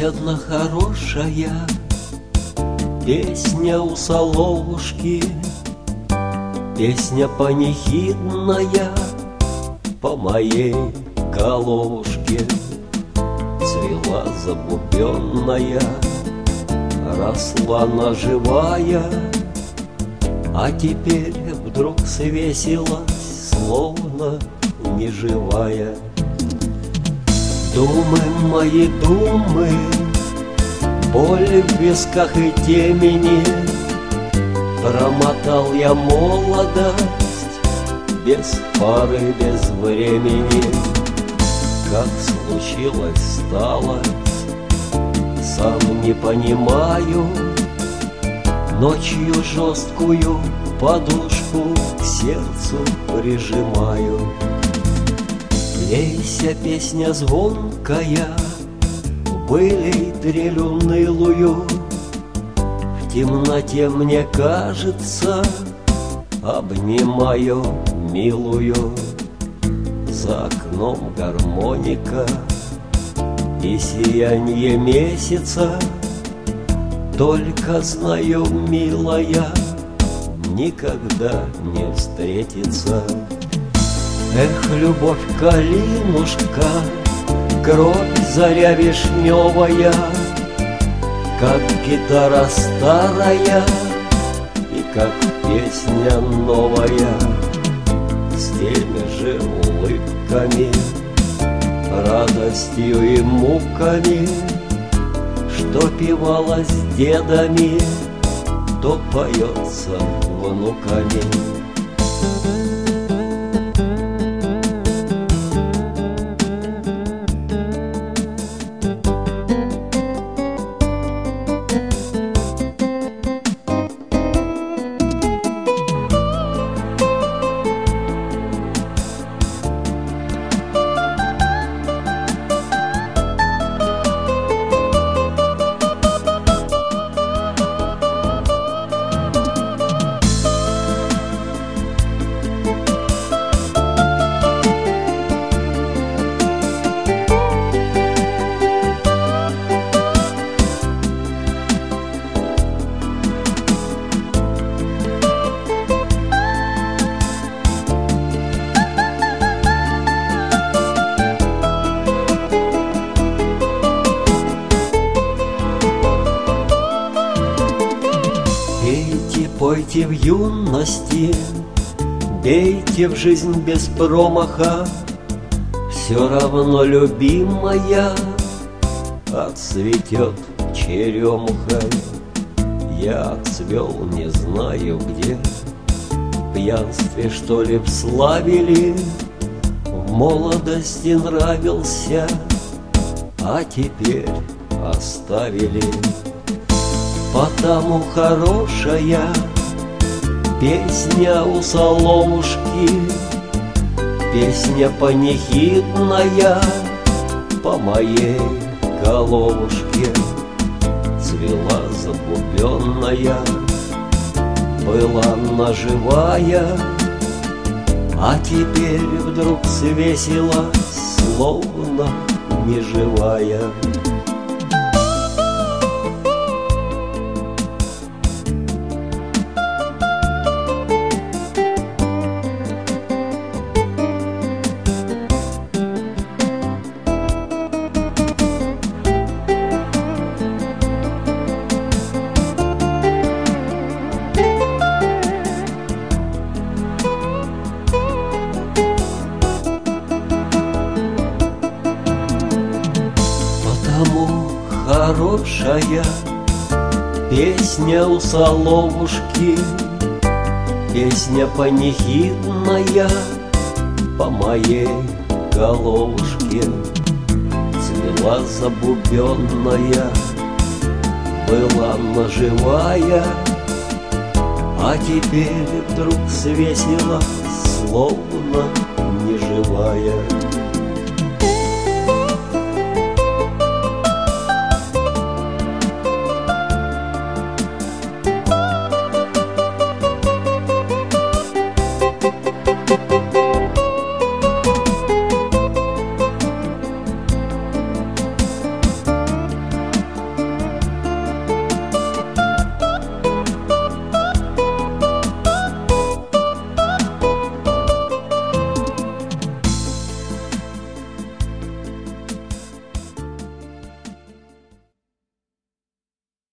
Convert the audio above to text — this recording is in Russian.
одна хорошая песня у Соловушки, песня панихидная по моей головушке. Цвела забубенная, росла она живая, а теперь вдруг свесилась, словно неживая. Думы мои, думы, боль в висках и темени, промотал я молодость без пары, без времени. Как случилось, сталось, сам не понимаю, ночью жесткую подушку к сердцу прижимаю. Лейся, песня звонкая, былей дрель унылую, в темноте мне кажется, обнимаю милую. За окном гармоника и сиянье месяца, только знаю, милая, никогда не встретится. Эх, любовь, калинушка, кровь заря вишневая, как гитара старая и как песня новая, с теми же улыбками, радостью и муками, что певалось дедами, то поется внуками. Пойте в юности, бейте в жизнь без промаха, все равно, любимая, отцветет черемуха. Я отцвел не знаю где, в пьянстве что ли вславили, в молодости нравился, а теперь оставили. Потому хорошая песня у Соловушки, песня панихидная по моей головушке. Цвела забубенная, была она живая, а теперь вдруг свесилась, словно неживая. Потому хорошая песня у Соловушки, песня панихидная по моей головушке. Цвела забубенная, была она живая, а теперь вдруг свесилась, словно неживая.